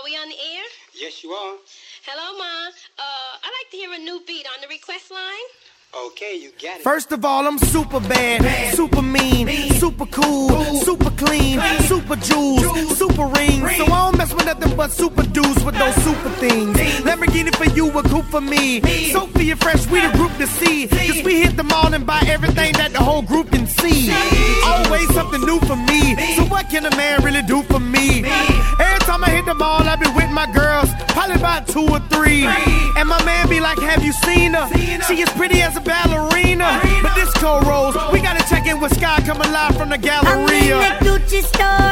we on the air? Yes, you are. Hello, Ma. I'd like to hear a new beat on the request line. Okay, you got it. First of all, I'm super bad, super mean, super cool, super clean, super jewels, super rings. So I don't mess with nothing but super dudes with those super things. Lamborghini for you, a coupe for me. Sophia Fresh, we the group to see. Cause we hit the mall and buy everything that the whole group can see. Always something new for me. So what can a man really do for me? Every time I hit the mall, I be with my girls, probably about 2 or 3. And my man be like, have you seen her? She is pretty as a ballerina. But this cold rose, we gotta check in with Sky coming live from the Galleria. I'm in the Gucci store,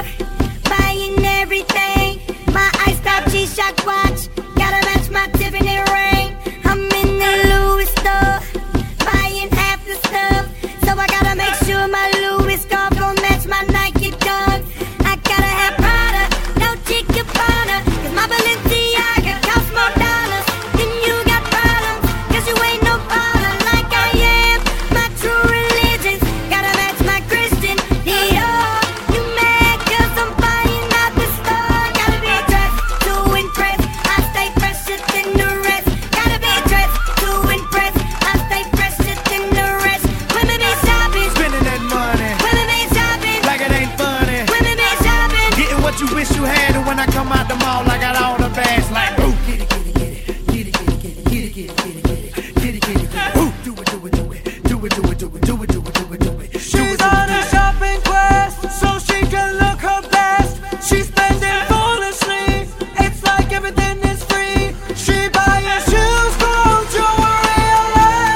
buying everything. My iced out G-Shock watch, gotta match my Tiffany ring. I'm in the Louis store, buying half the stuff. So I gotta make sure my Louis scarf gon' match my Nike dog. I gotta have Prada, no Chicabana, cause my Balenciaga costs more dollars. Then you got problems, cause you ain't no baller like I am. My true religion's gotta match my Christian Dior. You mad cause I'm buying out the store. Gotta be dressed to impress, I stay fresher than the rest. Gotta be dressed to impress, I stay fresher than the rest. Women be shopping, Spending that money women be shopping, like it ain't funny. women be shopping. Getting what you wish you had, and when I come out the mall, I got all the bags like, ooh, get it, get it, get it, get it, get it, get it, get it, get it, get it, get it, get it, get it, get it, ooh, do it, do it, do it, do it, do it, do it, do it, do it, do it, do it. She's on a shopping quest, so she can look her best. She's spending foolishly, it's like everything is free. She buying shoes, clothes, jewelry, and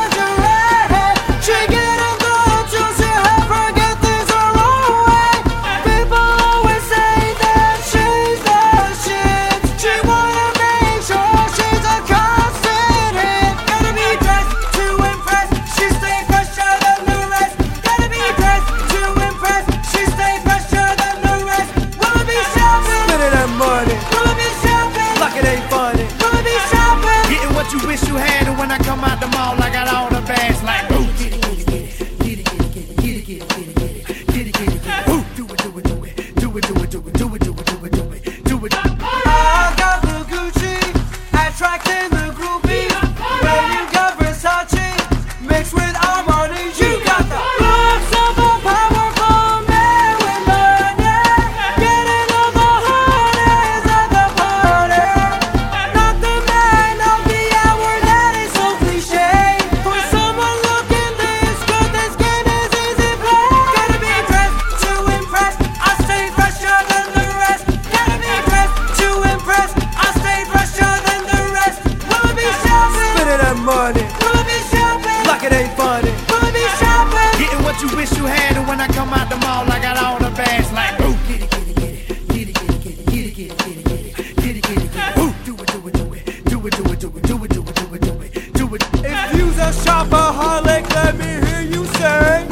lingerie. She getting good till she her forget things her own way. People always say that she's the shit. She wanna make sure she's a constant hit. Gotta be dressed to impress, she stay fresher than the rest. Gotta be dressed to impress, she stay fresher than the rest. Will it be shopping? Spending that money Will it be shopping? like it ain't funny. Will it be shopping? Getting what you wish you had, and when I come out the mall, I got all the bags like, ooh, get it, get it, get it, get it, get it, get it, get it, get it, get it, get it, get it, get it, ooh, do it, do it, do it, do it, do it, do it, do it, do it, do it, do it, do it. I got the Gucci, attracting the groupie. When you got Versace, mixed with Armani, you got the looks of a powerful man with money. Getting all the honeys at the party. Not the man of the hour, that is so cliche. For someone looking this good, this game is easy play. Gotta be dressed to impress, I stay fresher than the rest. Gotta be dressed to impress, I stay fresher than the rest. Will it be shopping? Spending that money Will it be shopping? like it ain't funny. Will it be shopping? Getting what you wish you had, and when I come out the mall, I got all the bags like, ooh, get it, get it, get it, get it, get it, get it, get it, get it, get it, get it, get it, get it, ooh, do it, do it, do it, do it, do it, do it, do it, do it, do it, do it, do it. If you's a shopaholic, let me hear you say.